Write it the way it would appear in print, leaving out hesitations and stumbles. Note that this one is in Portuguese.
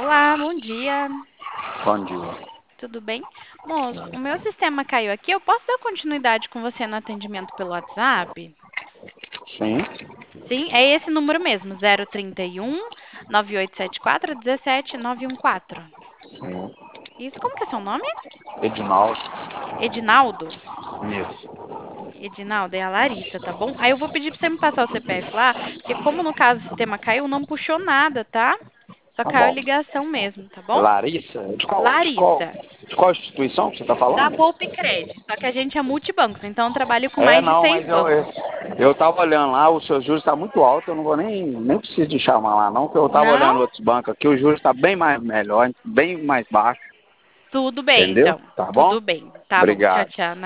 Olá, bom dia. Bom dia. Tudo bem? Moço, o meu sistema caiu aqui. Eu posso dar continuidade com você no atendimento pelo WhatsApp? Sim, Sim, é esse número mesmo, 031 9874 17914. sim. Isso, como que é seu nome? Edinaldo. Edinaldo? Isso. Edinaldo, é a Larissa, tá bom? Aí eu vou pedir pra você me passar o CPF lá, porque como no caso o sistema caiu, não puxou nada, tá? Só Tá caiu a bom. ligação mesmo, tá bom? Larissa? De qual, de qual, Larissa. de qual instituição que você está Da falando? Poupe Cred. Só que a gente é multibancos, então eu trabalho com É, mais de não, seis mas eu, eu, bancos. eu tava olhando lá, o seu juros está muito alto, eu não vou nem preciso de chamar lá não, porque eu tava olhando Não? outros bancos aqui, o juros está bem mais melhor, bem mais baixo, Tudo bem, entendeu? então. Tá bom? Tudo bem. Tá bom. Tchau, Obrigado. tchau.